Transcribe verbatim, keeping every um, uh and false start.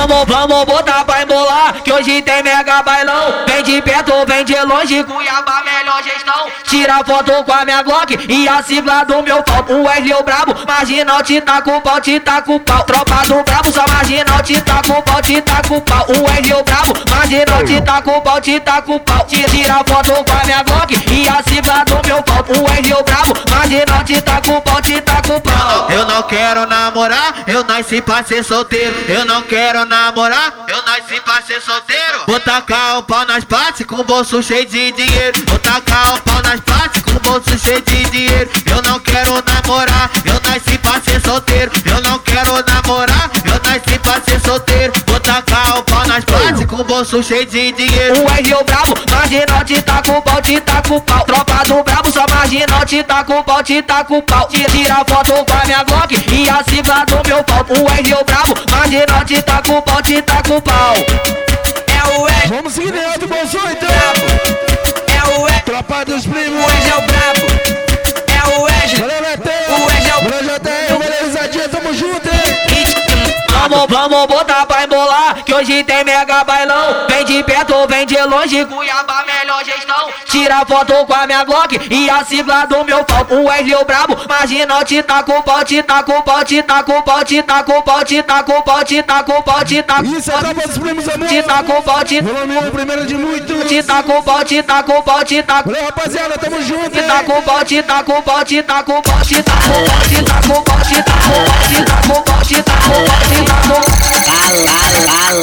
Vamos, vamos botar pra embolar, que hoje tem mega bailão. Vem de perto, vem de longe, Cuiabá, melhor gestão. Tira foto com a minha Glock e a sigla do meu pau. O Wesley o brabo, marginal te tá com pau, te tá com pau. Tropa do brabo, só marginal te tá com pau, te tá com pau. O Wesley o brabo, marginal te tá com pau, te tá com pau. Tira foto com a minha Glock e a sigla do meu pau. O Wesley o brabo, marginal te tá com pau, te tá com pau. Eu não quero namorar, eu nasci pra ser solteiro. Eu não quero namorar, eu nasci pra ser solteiro. Vou tacar o pau nas partes com o bolso cheio de dinheiro. Vou tacar o pau nas partes com o bolso cheio de dinheiro. Eu não quero namorar, eu nasci pra ser solteiro. Eu não quero namorar, eu nasci pra ser solteiro. Vou tacar o pau nas partes com o bolso cheio de dinheiro. O Wesley o brabo, marginal te tá com pau, te tá com pau. Tropa do brabo, só marginal te tá com pau, te tá com pau. Tira foto com a minha Glock e a sigla do meu pau. O Wesley o brabo, marginal te tá com pau, te tá com pau. É o Wesley. Vamos seguir dentro do bolso então. É o Wesley. Tropa dos primos. O Wesley é o brabo. É o Wesley. Valeu, Betão. O Wesley é o Valeu, J T. Valeu, risadinha. Tamo junto, hein? Vamos, vamos botar pra embolar, que hoje tem mega bailão. Vem de perto, vem de longe, Cuiabá, melhor gestão. Tira foto com a minha Glock e a sigla do meu pau. O Wesley o brabo, marginal te tá com pau, te tá com pau, te tá com pau, te tá com pau, te tá com pau, te tá com pau, te tá com Isso é Tropa dos primos, amor. te tá com pau, te Volume um, primeiro de muitos. te tá com pau, te tá com pau, te tá com Valeu, rapaziada. Tamo junto, te hein? tá com pau, te tá com pau, te tá com pau, te tá com pau, te tá com pau, te tá com pau, te tá com pau, te tá com pau, te tá com pau.